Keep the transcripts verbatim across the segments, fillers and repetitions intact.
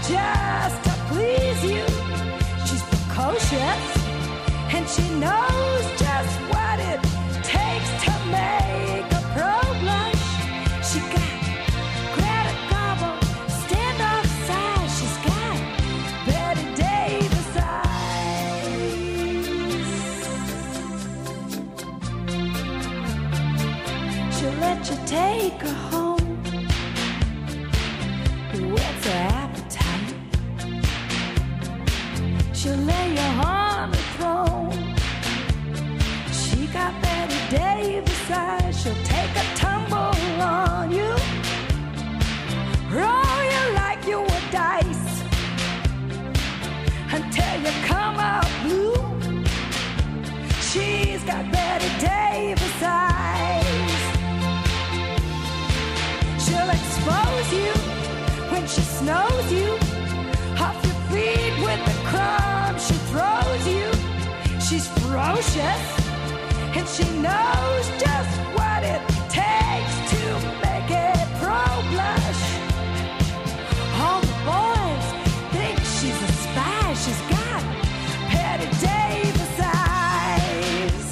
just to please you. She's precocious, and she knows just what it takes to make a pro blush. She got Greta Garbo, standoff size. She's got Betty Davis eyes. She'll let you take her home. What's her appetite? She'll lay you on the throne. She got Betty Davis eyes. She'll take a tumble on you, roll you like you were dice until you come out blue. She's got Betty Davis eyes. She'll expose you when she snows you off your feet with the crumbs she throws you. She's ferocious, and she knows just what it takes to make a pro blush. All the boys think she's a spy. She's got Betty Davis eyes.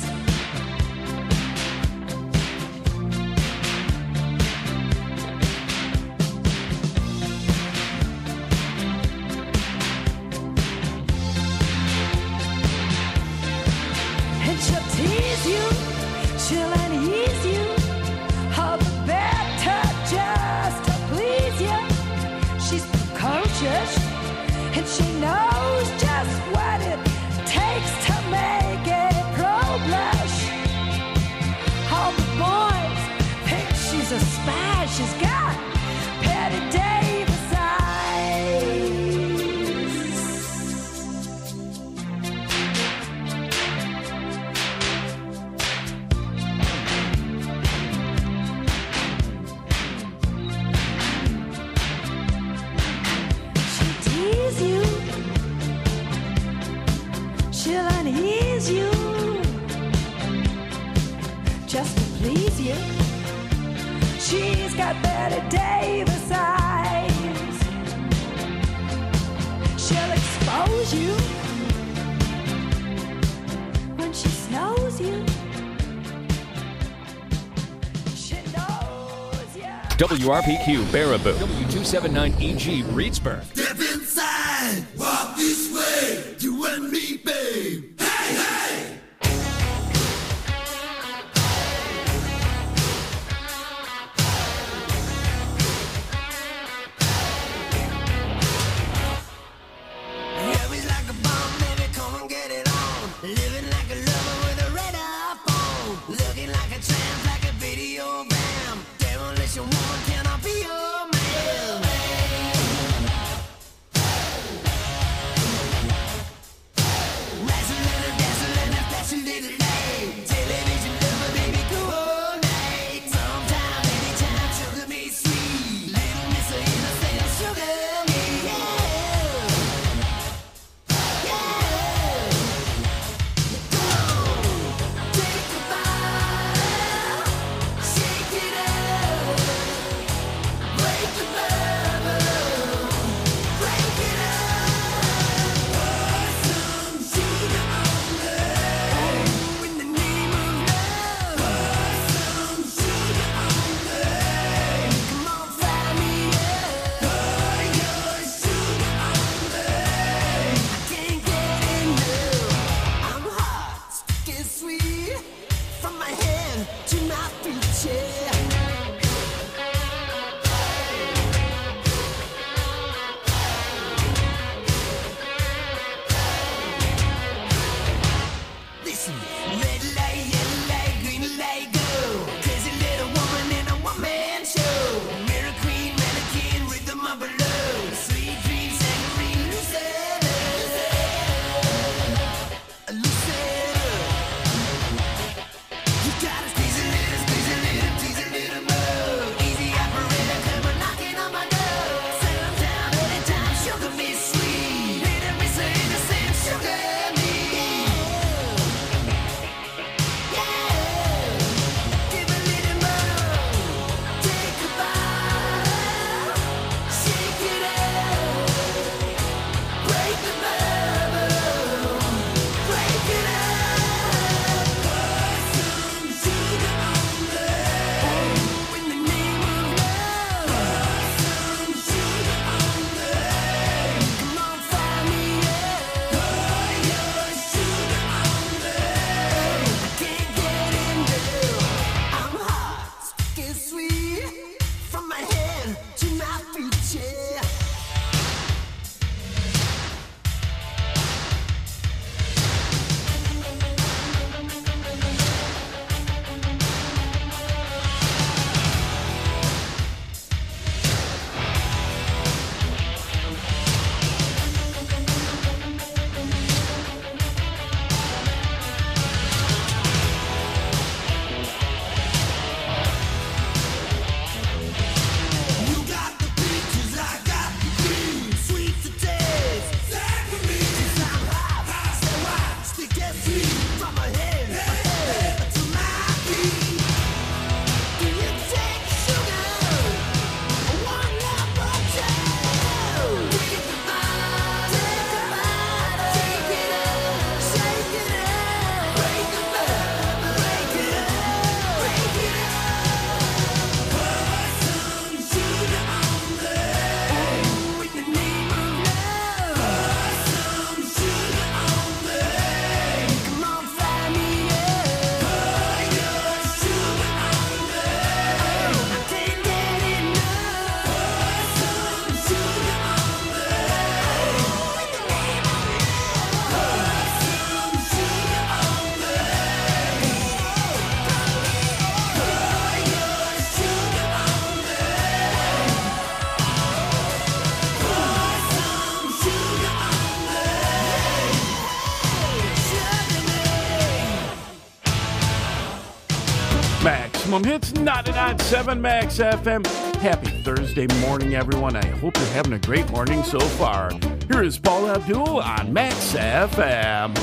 And she'll tease you, she'll unease you, all the better just to please you. She's precocious, and she knows just what it takes to make a pro blush. All the boys think she's a spy. She's got Betty Davis eyes. She'll tease you, she'll unease you, just to please you. She's got Betty Davis eyes. She'll expose you when she snows you. She knows you. W R P Q Baraboo, W two seventy-nine E G Reedsburg. Step inside, walk this way, you and me, babe. Hey, hey! Heavy's like a bomb, baby, come and get it on. Living like a lover with a radar phone. Looking like a tramp, like a video bam. Demolition woman, can I be your man? Maximum Hits, ninety-nine point seven Max F M. Happy Thursday morning, everyone. I hope you're having a great morning so far. Here is Paul Abdul on Max F M.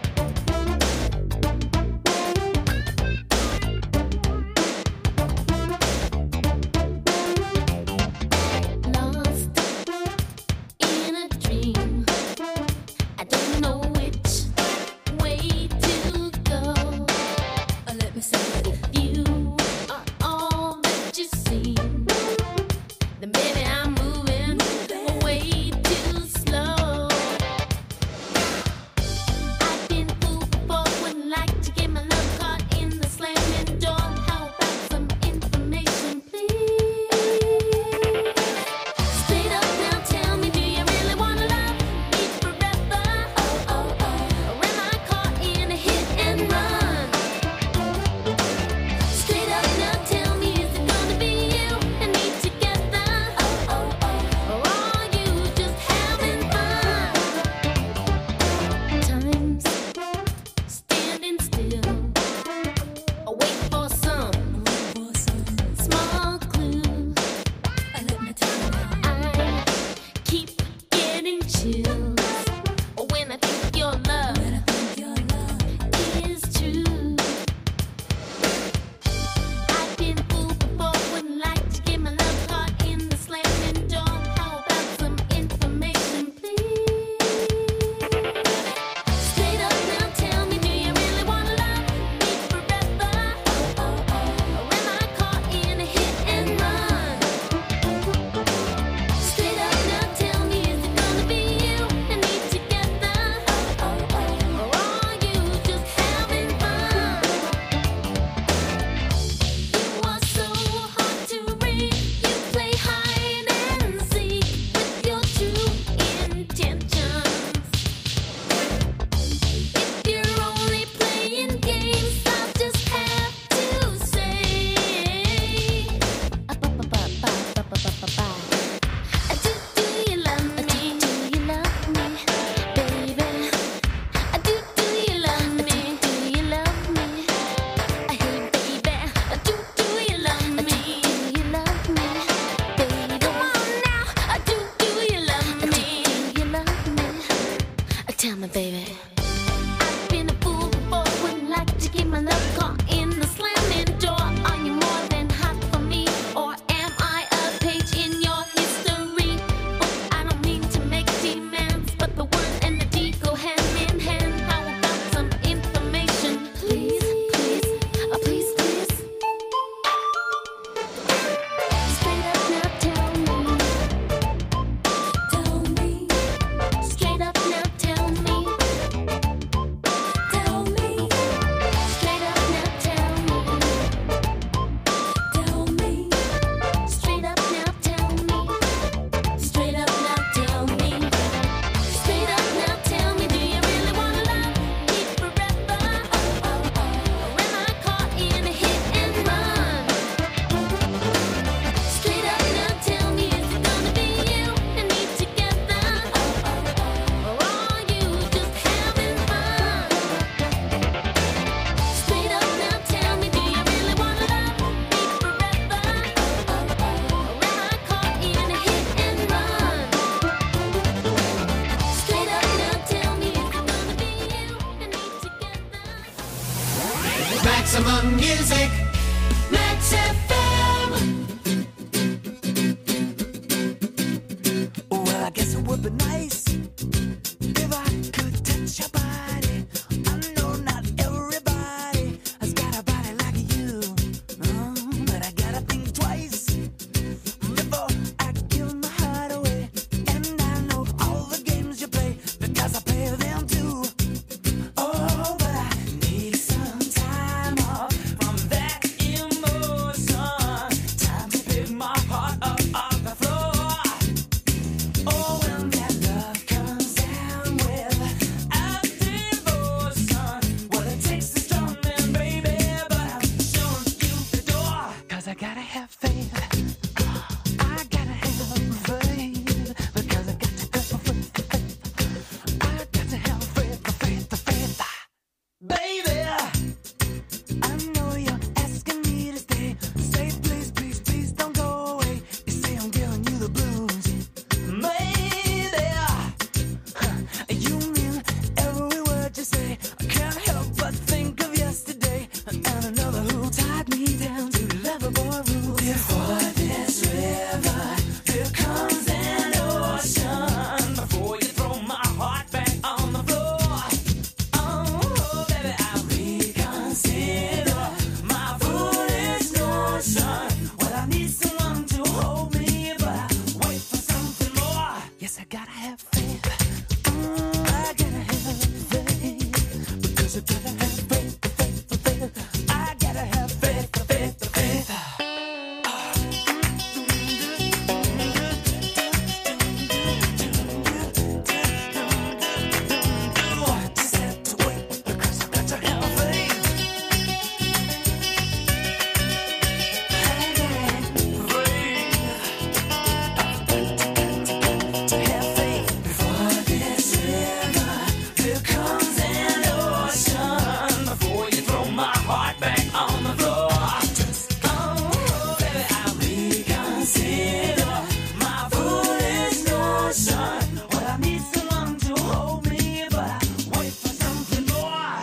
Maximum music, Max F M. Well, I guess it would be nice if I could touch your body. I know not everybody has got a body like you, oh, but I gotta think twice before I give my heart away. And I know all the games you play because I play them too. Oh, but I need some time off from that emotion. Time to pick my heart up off the floor. Oh, when that love gotta have faith. Mm, I gotta have faith. Because I gotta have faith, faith, faith. I gotta have faith, faith, faith. Just have to wait because I got to have faith. To have faith before this river becomes an ocean. Before you throw my heart back on the floor, just oh, baby, I reconsider my foolish notion. Well, I need someone to hold me, but I wait for something more.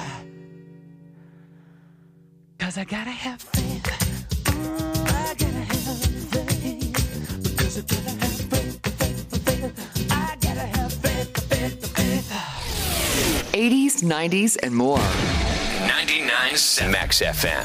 Cause I gotta have faith. Mm, I gotta have faith. Because I gotta have faith, faith, faith. I gotta have faith, faith, faith. eighties, nineties, and more. ninety-nine Max F M.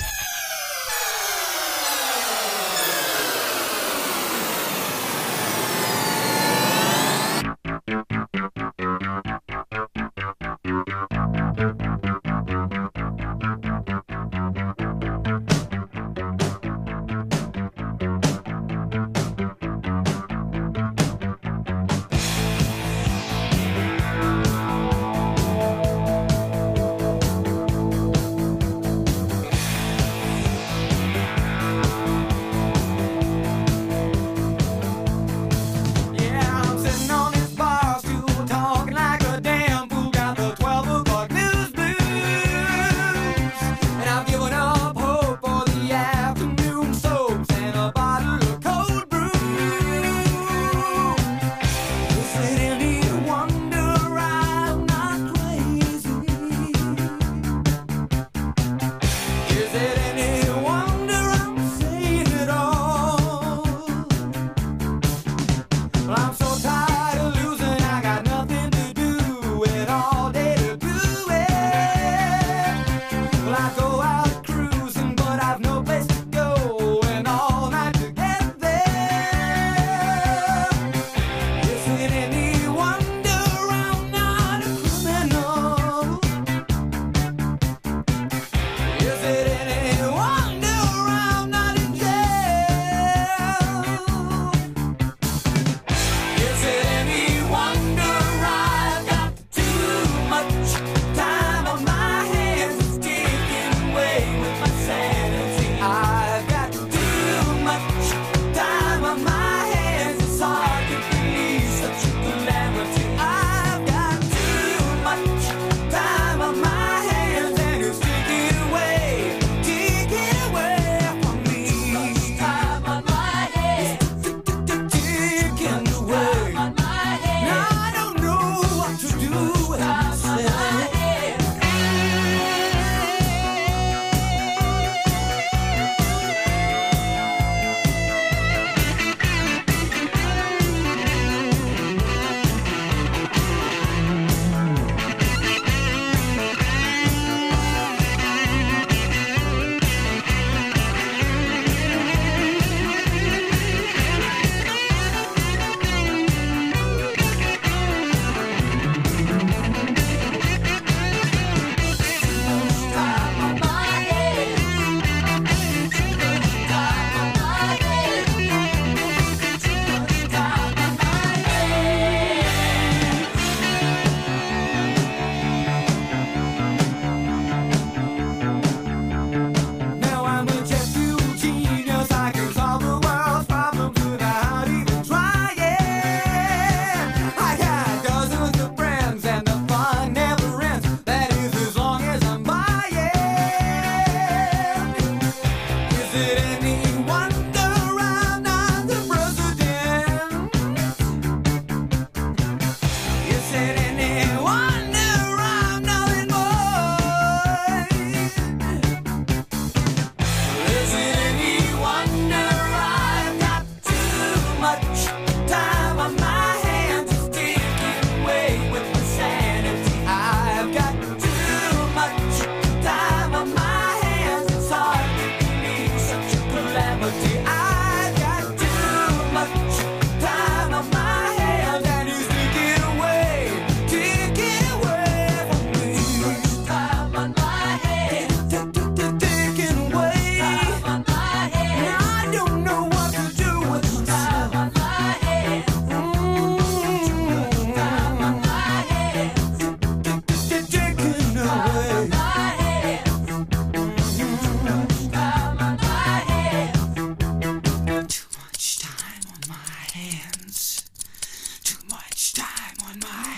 time on my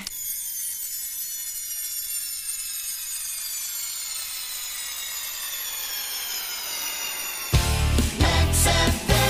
Max F M.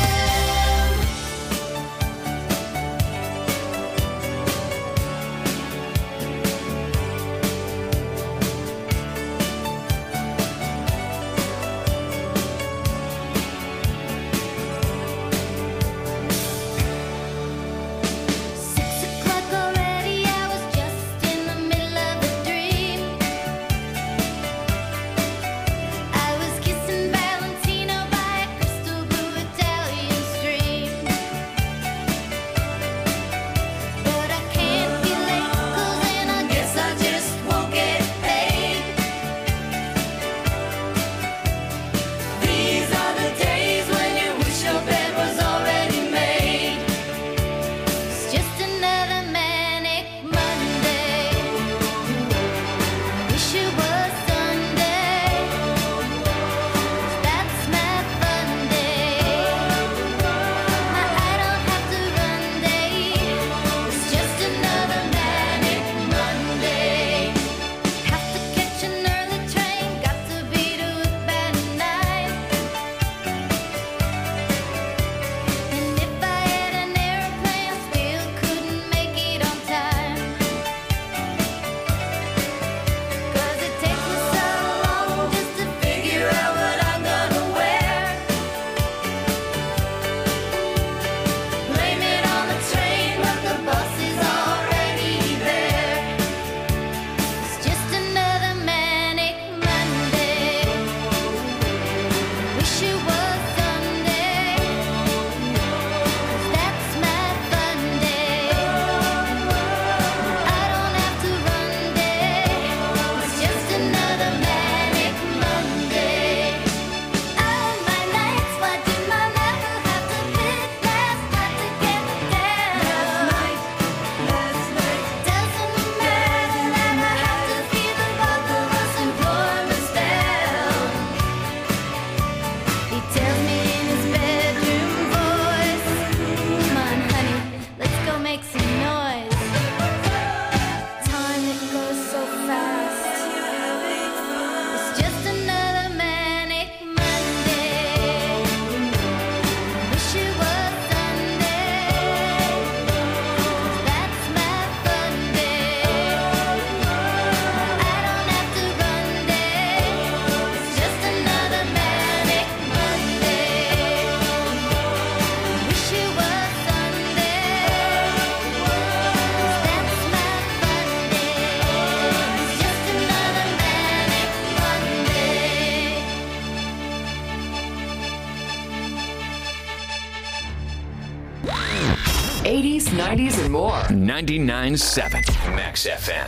eighties, nineties, and more. ninety-nine point seven Max F M.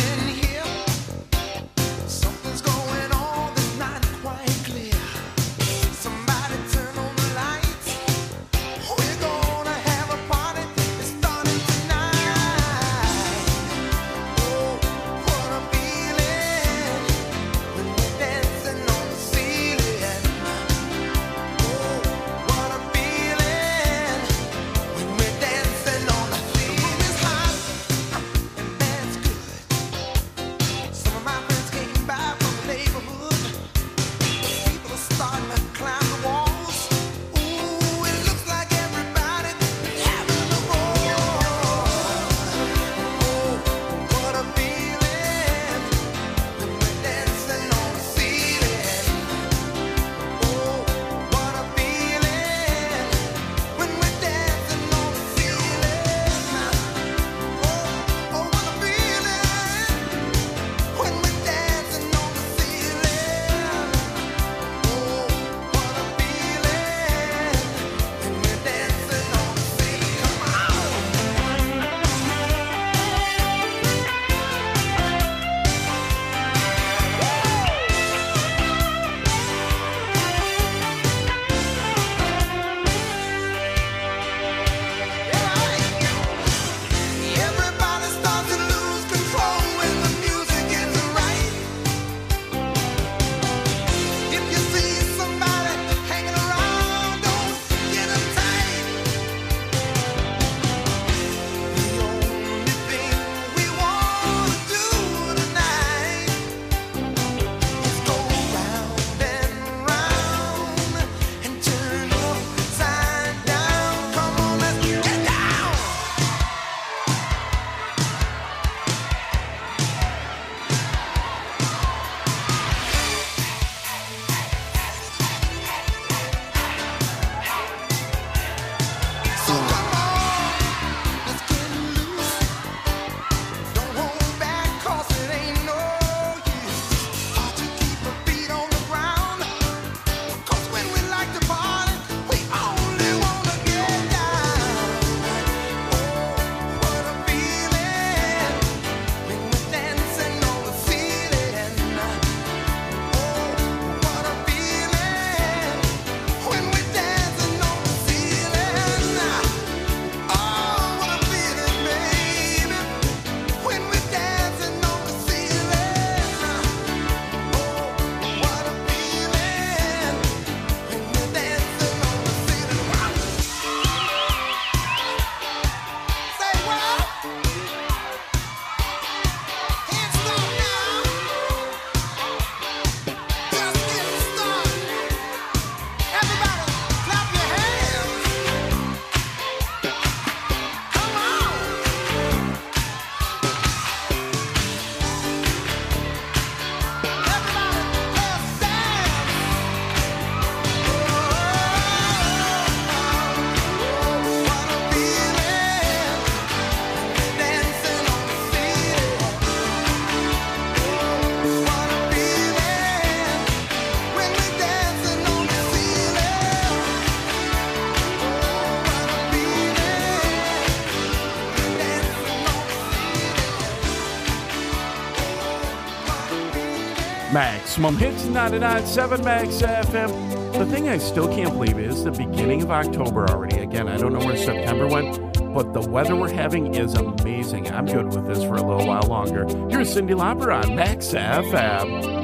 Something's going on that's not quite clear. Maximum Hits ninety-nine point seven Max F M. The thing I still can't believe is the beginning of October already. Again, I don't know where September went, but the weather we're having is amazing. I'm good with this for a little while longer. Here's Cyndi Lauper on Max F M.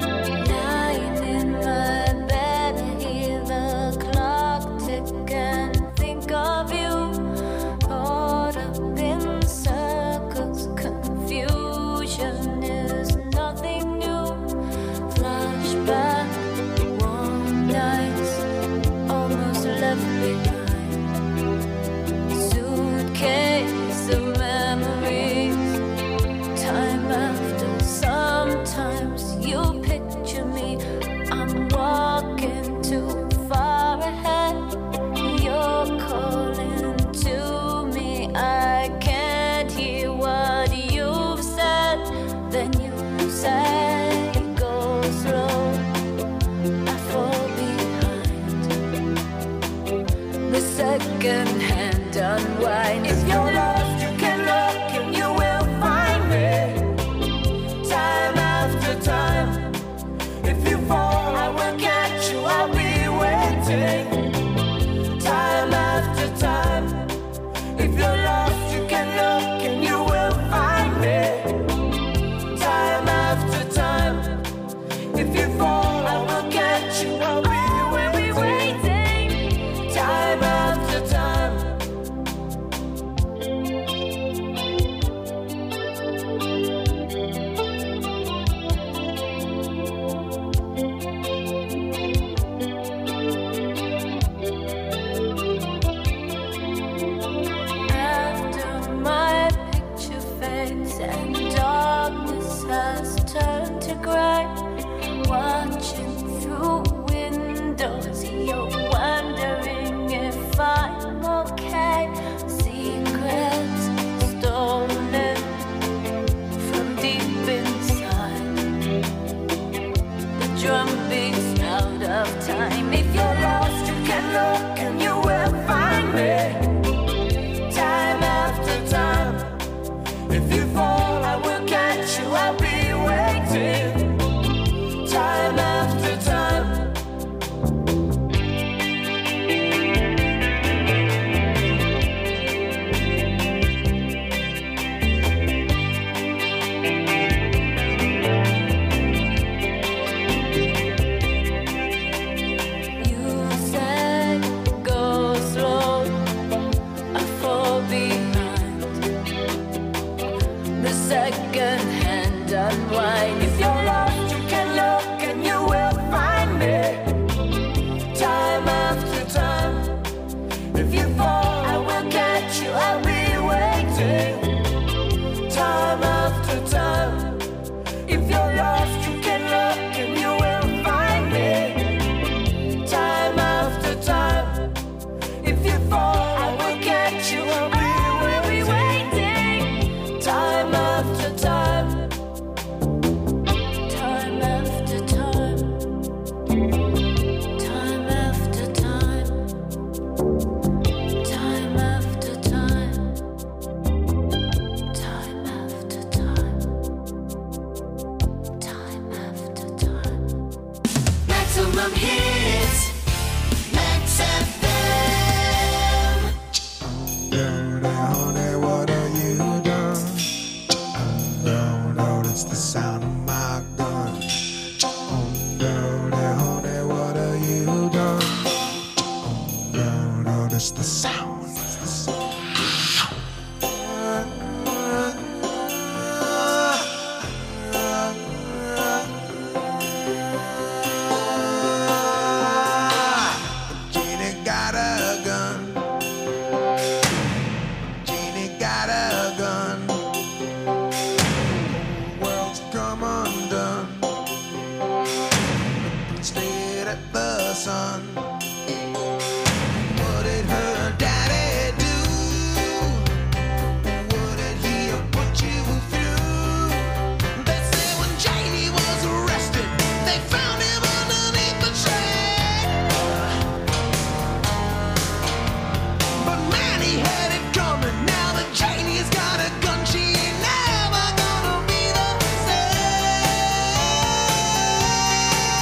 Second-hand unwind. If you're lost, you can look and you will find me. Time after time. If you fall, I will catch you. I'll be waiting. Time after time. If you're lost, you can look and you will find me. Time after time. If you fall, I will catch you. I'll be waiting. Time after time. After my picture fades and darkness has turned to gray, watching through windows, you're wondering if I'm okay. Secrets stolen from deep inside. The drum beats out of time. If you're lost, you can look and you will find me. Time after time. If you fall, I will catch you. I'll be waiting. Time after time. You said go slow, I fall behind. The second-hand unwind. If you're lost, you can look and you will find me. Time after time. If you fall, I will catch you. I'll be waiting. Time after time. If you're lost, you can look and you will find me. Time after time. If you fall, I will catch you. I'll be waiting. Time after time. Time after time. Time after time. Time after time. Time after time. Time after time. Maximum hits. Max F M. Dirty honey, what have you done? Oh, no, that's the sound of my gun. Oh, dirty honey, what have you done? Oh, no, that's the sound. Jeannie got a gun. Jeannie got a gun. World's come undone. Looking straight at the sun. What did her daddy do? What did he put you through? They say when Janie was arrested, they found him underneath the train. But man, he had it coming. Now that Janie's got a gun, she ain't never gonna be the same.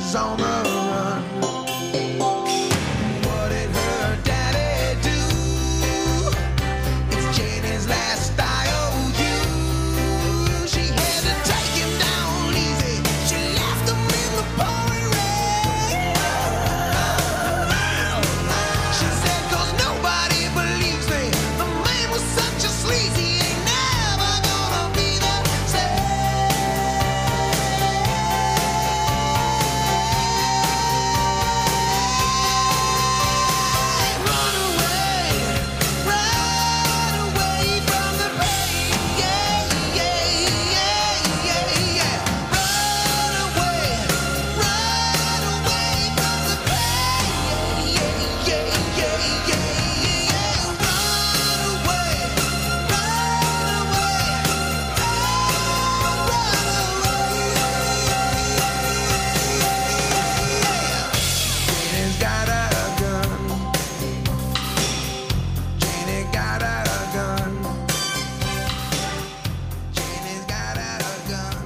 is on the run. What did her daddy do? It's Janie's last I O U. She had to take him down easy. She left him in the pouring rain. She said, 'cause nobody believes me. The man was such a sleazy, ain't never gonna be the same. Run away, run away from the pain. Yeah, yeah, yeah, yeah, yeah. Run away, run away from the pain. Yeah, yeah, yeah, yeah, yeah. Run away, run away, Janie's got a gun. Janie got a gun. Janie's got a gun.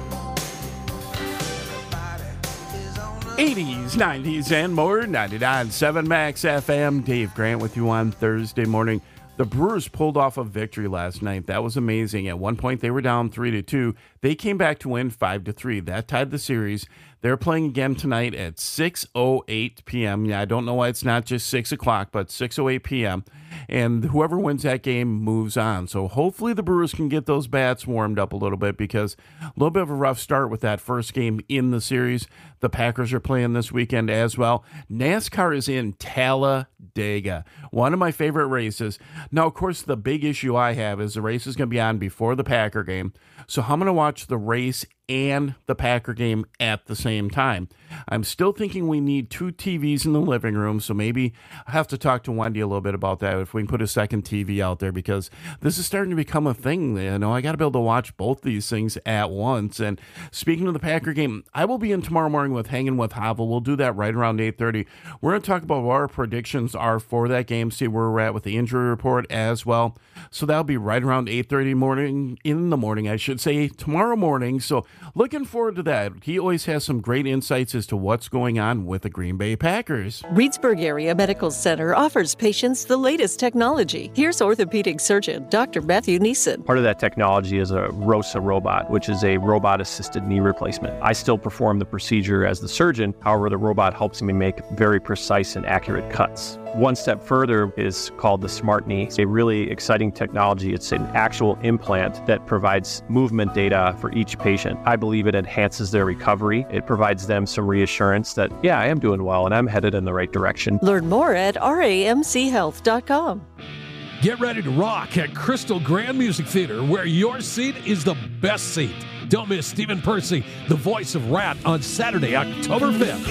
Everybody is on the eighties, nineties, and more. ninety-nine point seven Max F M. Dave Grant with you on Thursday morning. The Brewers pulled off a victory last night. That was amazing. At one point, they were down three to two. They came back to win five to three. That tied the series. They're playing again tonight at six oh eight p.m. Yeah, I don't know why it's not just six o'clock, but six oh eight p.m. And whoever wins that game moves on. So hopefully the Brewers can get those bats warmed up a little bit, because a little bit of a rough start with that first game in the series. The Packers are playing this weekend as well. NASCAR is in Talladega, one of my favorite races. Now, of course, the big issue I have is the race is going to be on before the Packer game. So I'm going to watch the race and the Packer game at the same time. I'm still thinking we need two T Vs in the living room, so maybe I have to talk to Wendy a little bit about that, if we can put a second T V out there, because this is starting to become a thing. You know, I got to be able to watch both these things at once. And speaking of the Packer game, I will be in tomorrow morning with Hanging with Havel. We'll do that right around eight thirty. We're going to talk about what our predictions are for that game, see where we're at with the injury report as well. So that'll be right around eight thirty morning, in the morning, I should say, tomorrow morning. So looking forward to that. He always has some great insights as to what's going on with the Green Bay Packers. Reedsburg Area Medical Center offers patients the latest technology. Here's orthopedic surgeon Doctor Matthew Neeson. Part of that technology is a ROSA robot, which is a robot-assisted knee replacement. I still perform the procedure as the surgeon. However, the robot helps me make very precise and accurate cuts. One step further is called the Smart Knee. It's a really exciting technology. It's an actual implant that provides movement data for each patient. I believe it enhances their recovery. It provides them some reassurance that, yeah, I am doing well and I'm headed in the right direction. Learn more at R A M C health dot com. Get ready to rock at Crystal Grand Music Theater, where your seat is the best seat. Don't miss Stephen Percy, the voice of Rat, on Saturday, October fifth.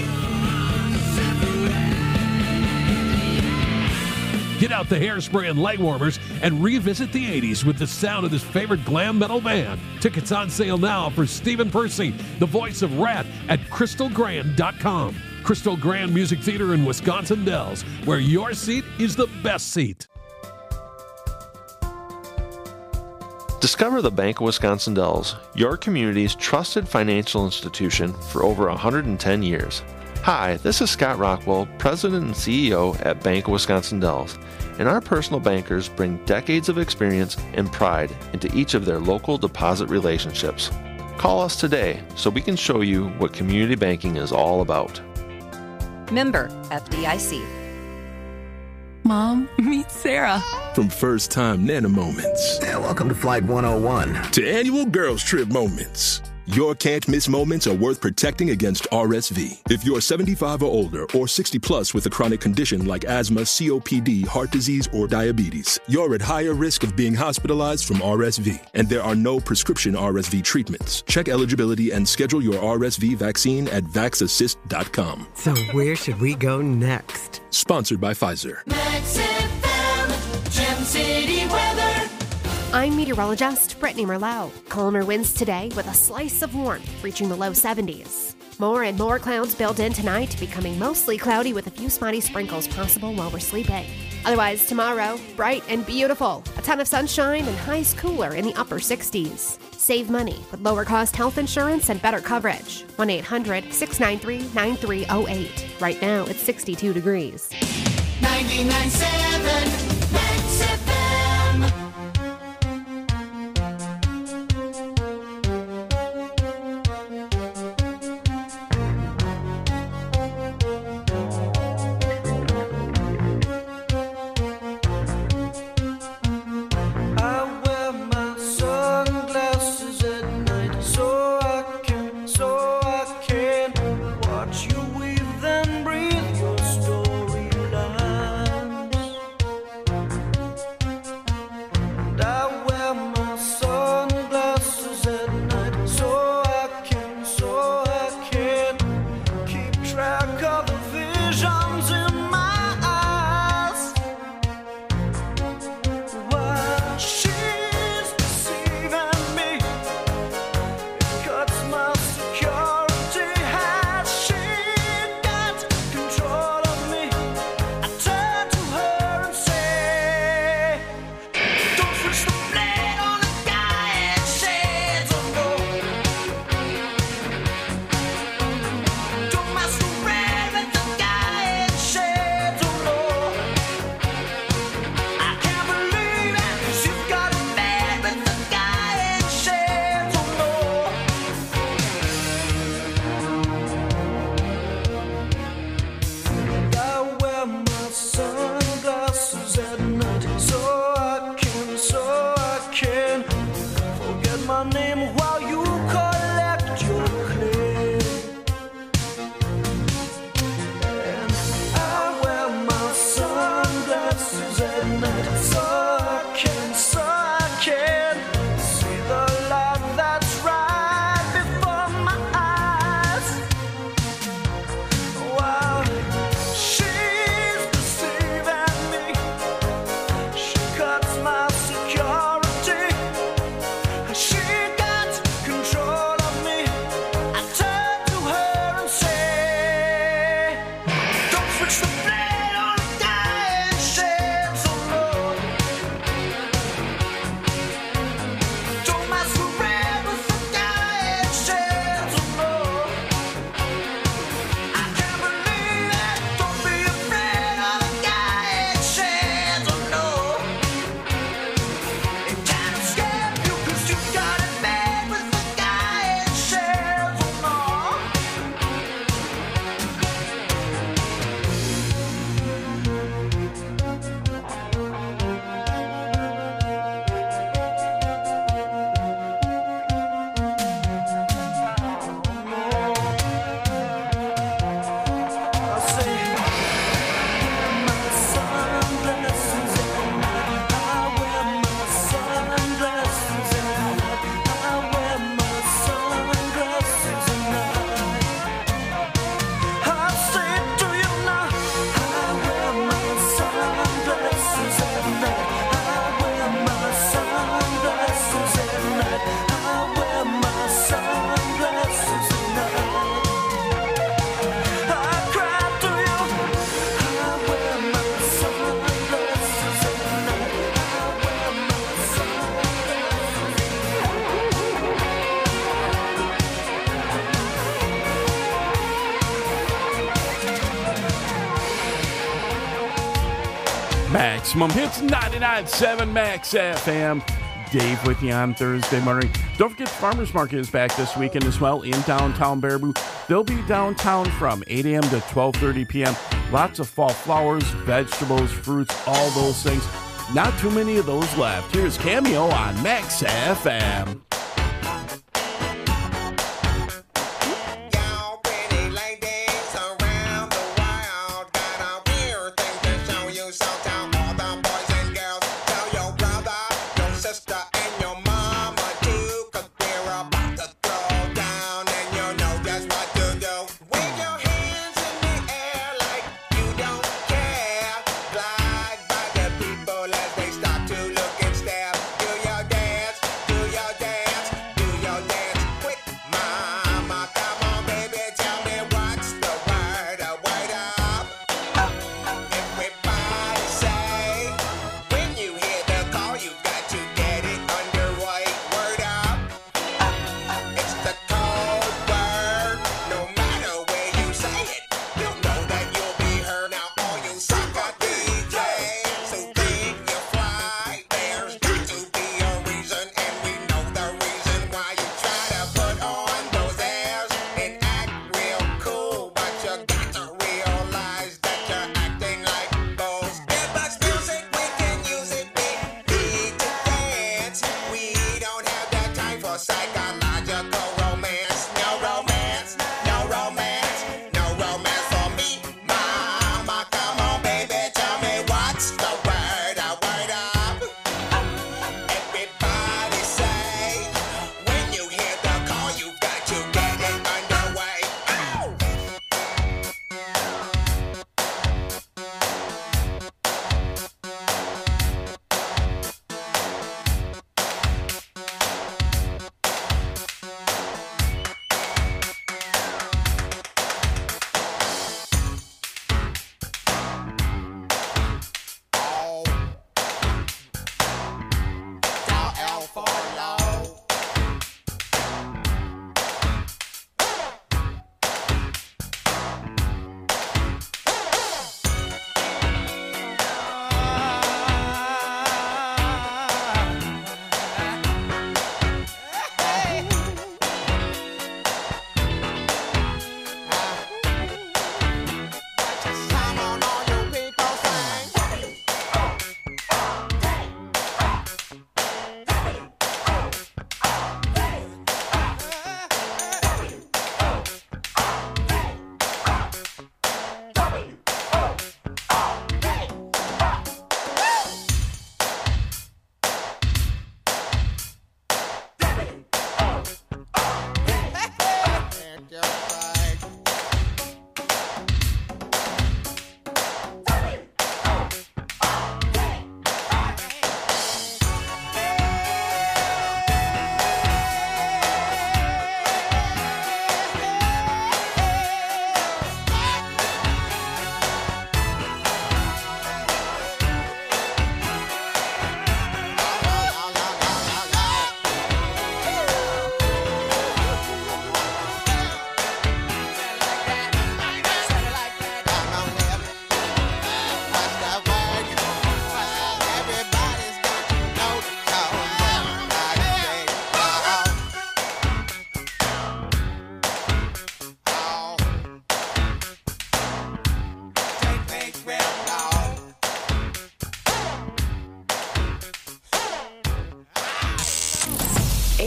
Get out the hairspray and leg warmers and revisit the eighties with the sound of his favorite glam metal band. Tickets on sale now for Stephen Percy, the voice of Rat, at crystal grand dot com. Crystal Grand Music Theater in Wisconsin Dells, where your seat is the best seat. Discover the Bank of Wisconsin Dells, your community's trusted financial institution for over one hundred ten years. Hi, this is Scott Rockwell, President and C E O at Bank of Wisconsin Dells, and our personal bankers bring decades of experience and pride into each of their local deposit relationships. Call us today so we can show you what community banking is all about. Member F D I C. Mom, meet Sarah. From first time Nana moments. Yeah, welcome to Flight one oh one. To annual girls trip moments. Your can't miss moments are worth protecting against R S V. If you're seventy-five or older or sixty plus with a chronic condition like asthma, C O P D, heart disease, or diabetes, you're at higher risk of being hospitalized from R S V. And there are no prescription R S V treatments. Check eligibility and schedule your R S V vaccine at vax assist dot com. So where should we go next? Sponsored by Pfizer. Max F M, Gem City weather. I'm meteorologist Brittany Merlot. Calmer winds today with a slice of warmth reaching the low seventies. More and more clouds build in tonight, becoming mostly cloudy with a few spotty sprinkles possible while we're sleeping. Otherwise, tomorrow, bright and beautiful. A ton of sunshine and highs cooler in the upper sixties. Save money with lower cost health insurance and better coverage. one eight hundred six nine three nine three zero eight. Right now, it's sixty-two degrees. ninety-nine point seven Max F M. Maximum Hits ninety-nine point seven Max F M. Dave with you on Thursday morning. Don't forget, the Farmers Market is back this weekend as well in downtown Baraboo. They'll be downtown from eight a.m. to twelve thirty p.m. Lots of fall flowers, vegetables, fruits, all those things. Not too many of those left. Here's Cameo on Max F M. People as they start to look and stare. Do your dance, do your dance.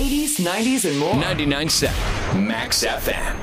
eighties, nineties, and more. ninety-nine point seven Max F M.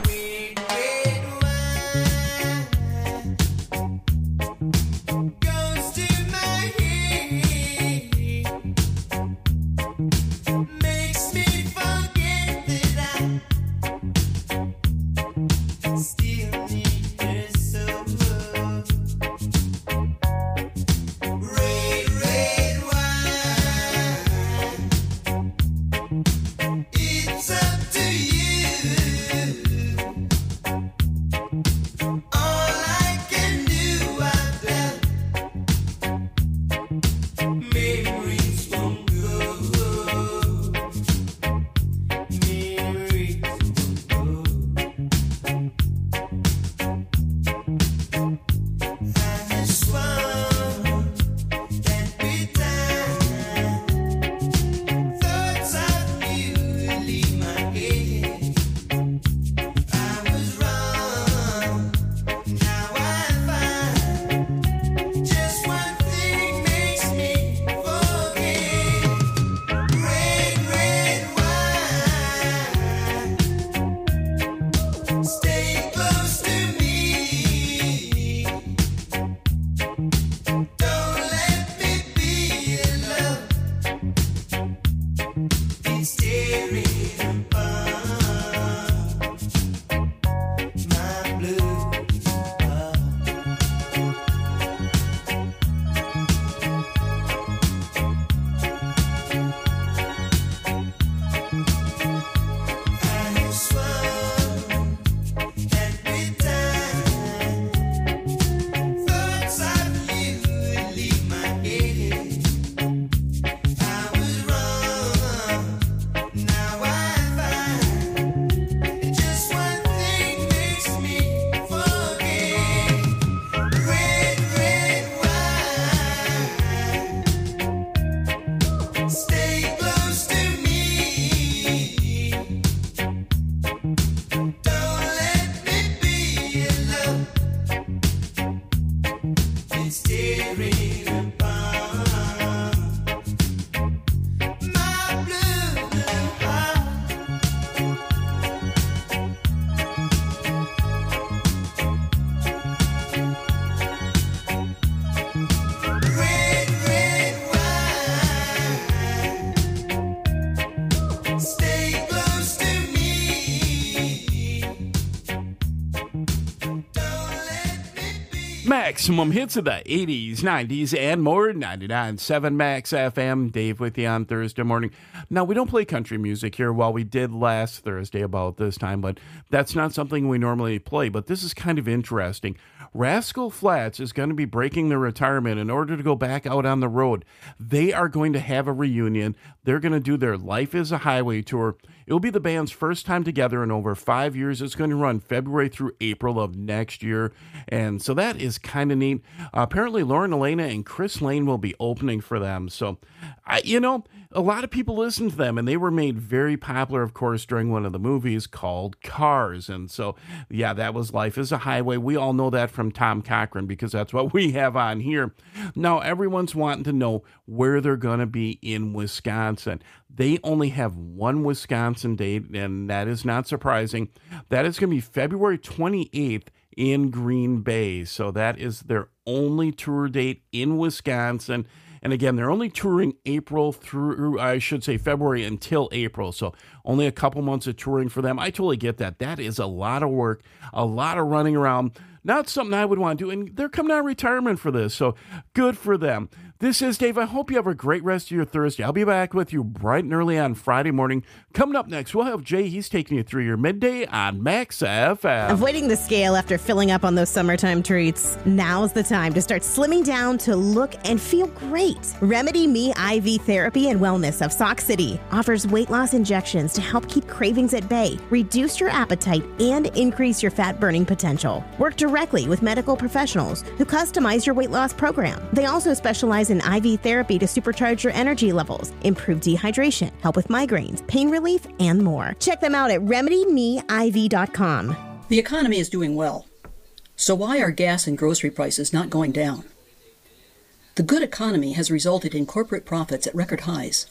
Maximum hits of the eighties, nineties, and more. ninety-nine point seven Max F M. Dave with you on Thursday morning. Now, we don't play country music here. Well, we did last Thursday about this time, but that's not something we normally play. But this is kind of interesting. Rascal Flatts is going to be breaking their retirement in order to go back out on the road. They are going to have a reunion. They're going to do their Life is a Highway tour. It will be the band's first time together in over five years. It's going to run February through April of next year. And so that is kind of neat. Uh, apparently, Lauren Elena and Chris Lane will be opening for them. So, I, you know, a lot of people listen to them, and they were made very popular, of course, during one of the movies called Cars. And so, yeah, that was Life is a Highway. We all know that from Tom Cochran because that's what we have on here. Now, everyone's wanting to know where they're going to be in Wisconsin. They only have one Wisconsin date, and that is not surprising. That is going to be February twenty-eighth in Green Bay. So that is their only tour date in Wisconsin. And again, they're only touring April through, I should say February until April. So only a couple months of touring for them. I totally get that. That is a lot of work, a lot of running around. Not something I would want to do. And they're coming out of retirement for this. So good for them. This is Dave. I hope you have a great rest of your Thursday. I'll be back with you bright and early on Friday morning. Coming up next, we'll have Jay. He's taking you through your midday on Max F M. Avoiding the scale after filling up on those summertime treats. Now's the time to start slimming down to look and feel great. Remedy Me I V Therapy and Wellness of Sauk City offers weight loss injections to help keep cravings at bay, reduce your appetite, and increase your fat burning potential. Work directly with medical professionals who customize your weight loss program. They also specialize in I V therapy to supercharge your energy levels, improve dehydration, help with migraines, pain relief, and more. Check them out at remedy me I V dot com. The economy is doing well. So why are gas and grocery prices not going down? The good economy has resulted in corporate profits at record highs,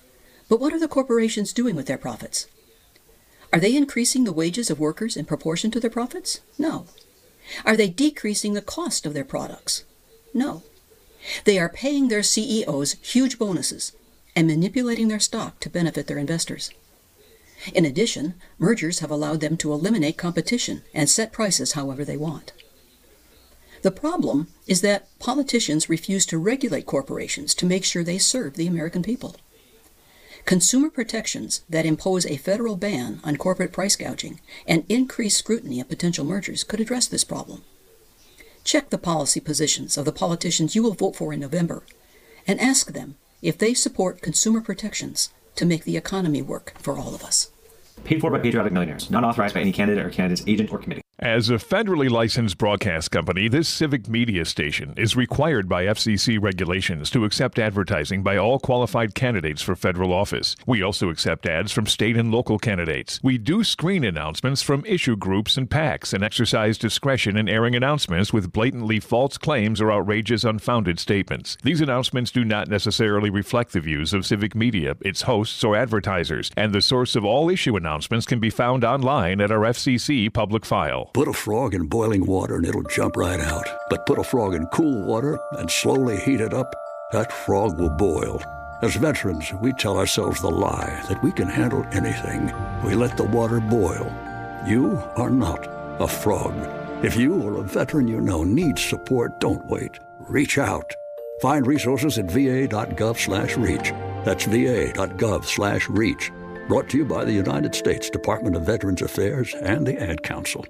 But what are the corporations doing with their profits? Are they increasing the wages of workers in proportion to their profits? No. Are they decreasing the cost of their products? No. They are paying their C E Os huge bonuses and manipulating their stock to benefit their investors. In addition, mergers have allowed them to eliminate competition and set prices however they want. The problem is that politicians refuse to regulate corporations to make sure they serve the American people. Consumer protections that impose a federal ban on corporate price gouging and increased scrutiny of potential mergers could address this problem. Check the policy positions of the politicians you will vote for in November and ask them if they support consumer protections to make the economy work for all of us. Paid for by Patriotic Millionaires. Not authorized by any candidate or candidate's agent or committee. As a federally licensed broadcast company, this civic media station is required by F C C regulations to accept advertising by all qualified candidates for federal office. We also accept ads from state and local candidates. We do screen announcements from issue groups and PACs and exercise discretion in airing announcements with blatantly false claims or outrageous, unfounded statements. These announcements do not necessarily reflect the views of civic media, its hosts, or advertisers, and the source of all issue announcements can be found online at our F C C public file. Put a frog in boiling water and it'll jump right out. But put a frog in cool water and slowly heat it up, that frog will boil. As veterans, we tell ourselves the lie that we can handle anything. We let the water boil. You are not a frog. If you or a veteran you know needs support, don't wait. Reach out. Find resources at va.gov slash reach. That's va.gov slash reach. Brought to you by the United States Department of Veterans Affairs and the Ad Council.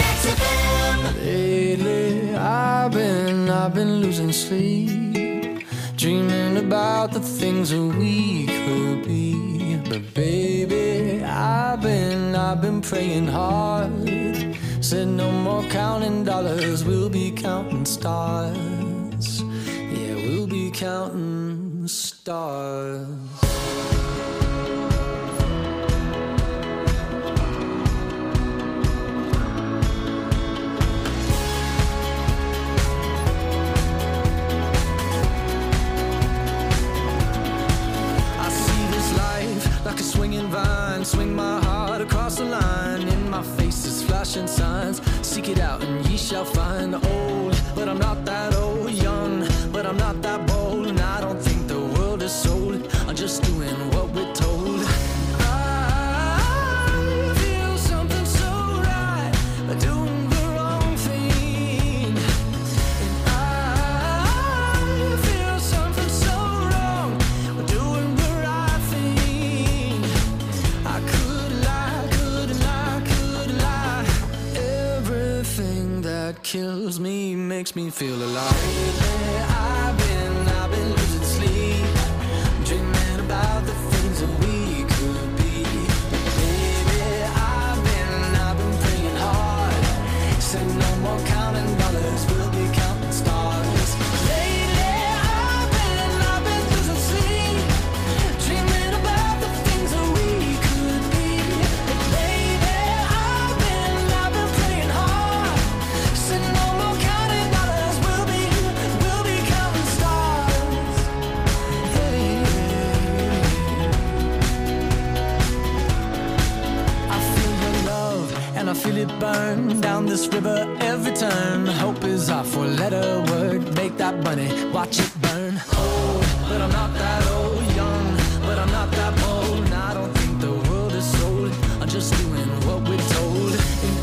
Lately, I've been, I've been losing sleep, dreaming about the things that we could be. But baby, I've been, I've been praying hard. Said no more counting dollars, we'll be counting stars. Yeah, we'll be counting stars. Like a swinging vine, swing my heart across the line. In my face is flashing signs. Seek it out and ye shall find. Old, but I'm not that old. Young, but I'm not that bold. And I don't think the world is sold. I'm just doing what we're told. I feel something so right, doing the wrong thing. And I feel something so wrong, doing the right thing. I could lie, could lie, could lie. Everything that kills me makes me feel alive. Lately, I've been, I've been losing sleep, dreaming about the things that we could be. Baby, I've been, I've been praying hard. Said no more counting dollars, we'll be counting stars. Lately, I've been, I've been losing sleep, dreaming about the things that we could be. Baby, I've been, I've been praying hard. Said no more counting dollars, we'll be, we'll be counting stars. Hey. I feel your love and I feel it burn down this river every turn. Hope is our four-letter word. Make that money, watch it burn. Old, but I'm not that old. Young, but I'm not that bold. And I don't think the world is sold. I'm just doing what we're told. And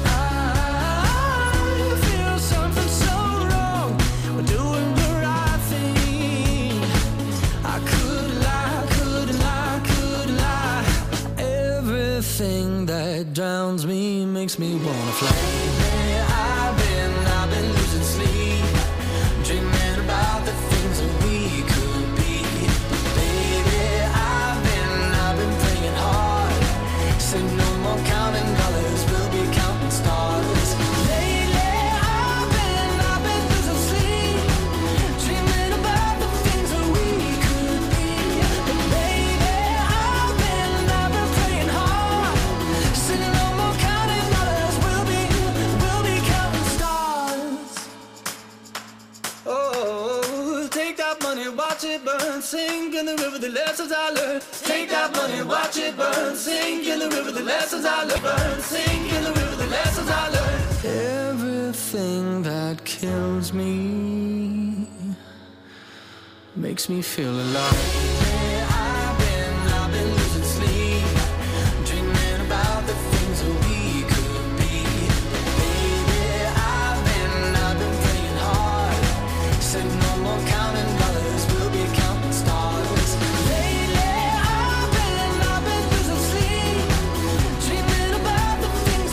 I feel something so wrong. We're doing the right thing. I could lie, could lie, could lie. Everything that drowns me makes me wanna fly. Lately, I've been, I've been losing sleep, dreaming about the things that we could be. Baby, I've been, I've been praying hard. Said no more counting dollars, we'll be counting stars. Lately, I've been, I've been losing sleep, dreaming about the things that we could be. But baby, I've been, I've been praying hard. Said no more counting dollars, we'll be, it burn. Sink in the river, the lessons I learned. Take that money, watch it burn. Sink in the river, the lessons I learned. Burn. Sink in the river, the lessons I learned. Everything that kills me makes me feel alive.